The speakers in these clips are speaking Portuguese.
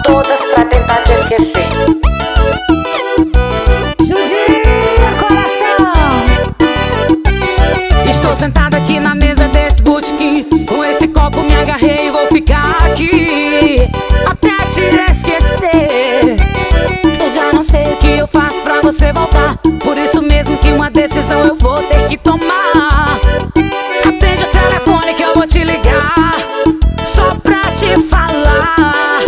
todas pra tentar te esquecer. Judia, coração. Estou sentada aqui na mesa desse botequim, com esse copo me agarrei e vou ficar aqui até te esquecer. Eu já não sei o que eu faço pra você voltar, por isso mesmo que uma decisão eu vou ter que tomar. Atende o telefone que eu vou te ligar, só pra te falar.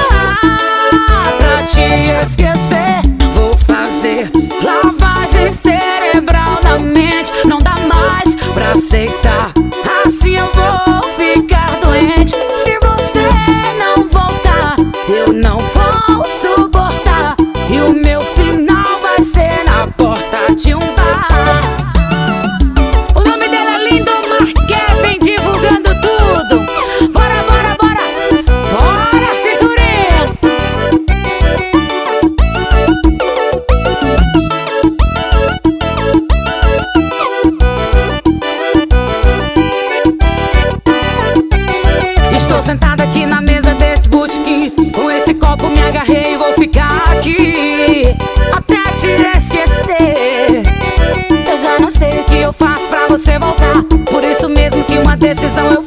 Pra te esquecer vou fazer lavagem cerebral na mente. Não dá mais pra aceitar, assim eu vou ficar doente. Se você não voltar, eu não vou suportar, e o meu final vai ser na porta de um bar. O nome dele é Lindo Marquet, vem divulgando tudo. Bora, bora, bora, bora, cinturinha. Estou sentada aqui na mesa desse botequim, com esse copo me agarrei e vou ficar aqui até te esquecer. Eu já não sei o que eu faço pra você voltar, por isso mesmo que uma decisão eu